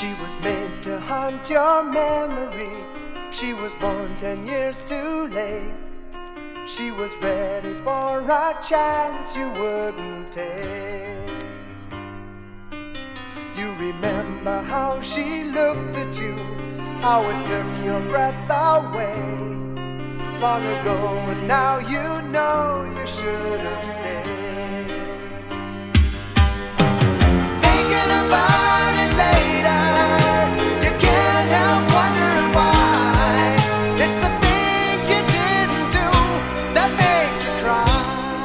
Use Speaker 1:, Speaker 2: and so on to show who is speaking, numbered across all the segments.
Speaker 1: She was made to haunt your memory. She was born 10 years too late. She was ready for a chance you wouldn't take. You remember how she looked at you, how it took your breath away. Long ago, and now you know you should have stayed. Thinking about it later, you can't help wondering why. It's the things you didn't do that make you cry.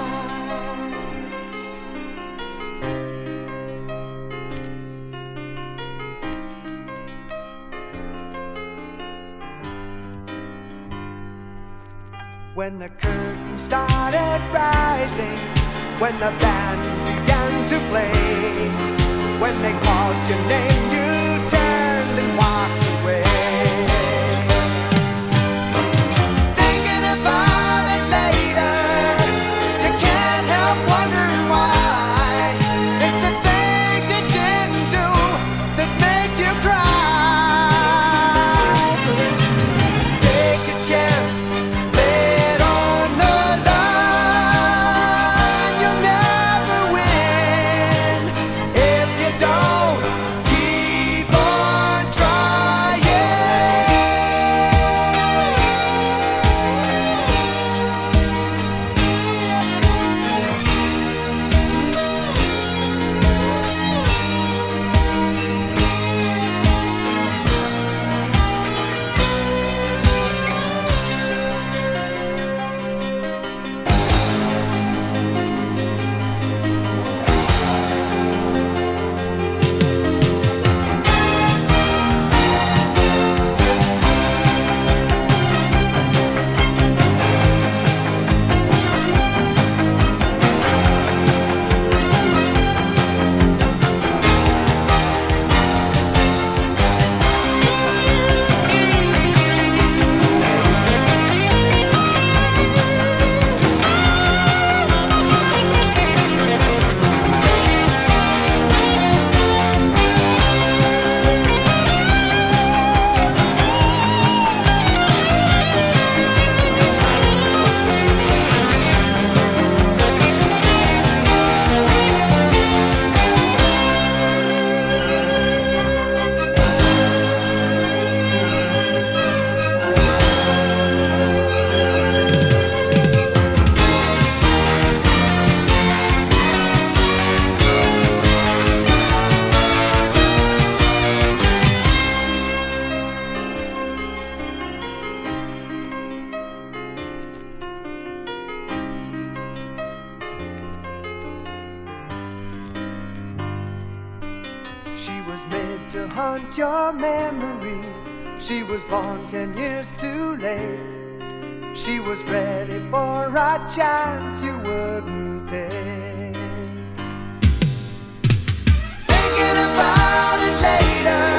Speaker 1: When the curtain started rising, when the band began to play, when they called your name, you turned and walked away. Thinking about it later, you can't help wondering why. It's the things you didn't do that make you cry. Take a chance, lay it on the line. You'll never win if you don't keep on trying. She was made to haunt your memory. She was born 10 years too late. She was ready for a chance you wouldn't take. Thinking about it later,